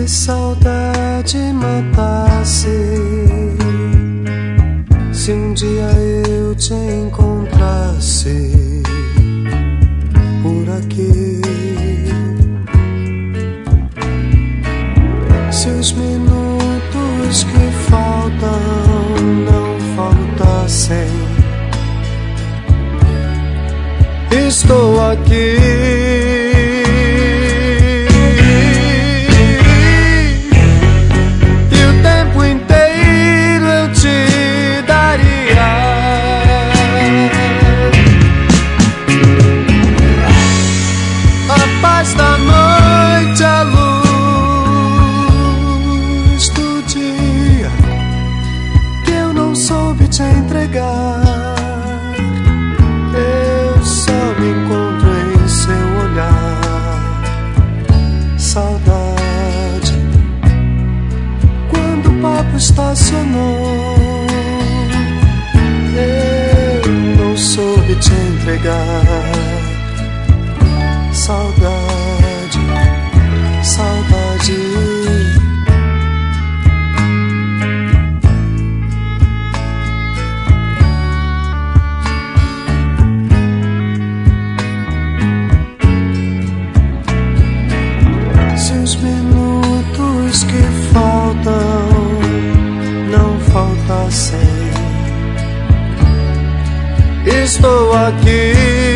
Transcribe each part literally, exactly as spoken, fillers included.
saudade matasse, se um dia eu te encontrasse por aqui, se os minutos que faltam não faltassem, estou aqui. Eu só me encontro em seu olhar. Saudade, quando o papo estacionou, eu não soube te entregar. Saudade, saudade. Os minutos que faltam não faltassem, estou aqui.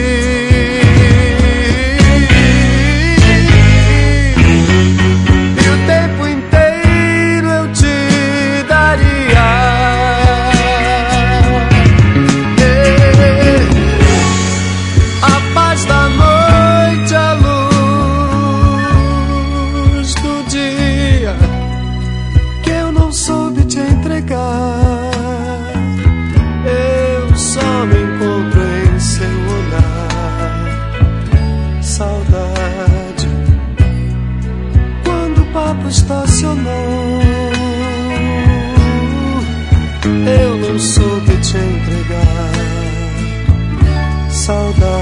E o tempo inteiro eu te daria. Yeah. A paz da noite, a luz que eu não soube te entregar. Eu só me encontro em seu olhar. Saudade, quando o papo estacionou, eu não soube te entregar. Saudade.